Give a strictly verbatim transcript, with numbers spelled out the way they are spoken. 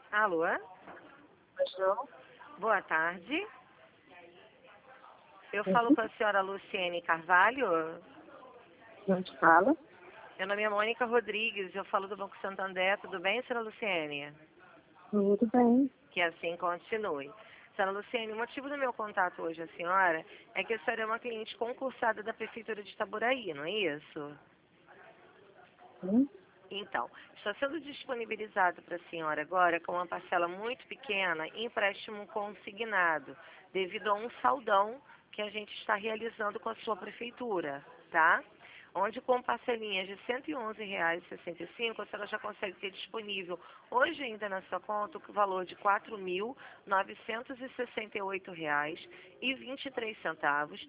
Alô? Não? Boa tarde. Eu falo Uhum. com a senhora Luciene Carvalho. Não te fala? Meu nome é Mônica Rodrigues, eu falo do Banco Santander. Tudo bem, senhora Luciene? Tudo bem. Que assim continue. Senhora Luciene, o motivo do meu contato hoje à senhora é que a senhora é uma cliente concursada da Prefeitura de Itaboraí, não é isso? Sim. Então, está sendo disponibilizado para a senhora agora, com uma parcela muito pequena, empréstimo consignado, devido a um saldão que a gente está realizando com a sua prefeitura, tá? Onde com parcelinhas de cento e onze reais e sessenta e cinco centavos, a senhora já consegue ter disponível hoje ainda na sua conta o valor de quatro mil novecentos e sessenta e oito reais e vinte e três centavos,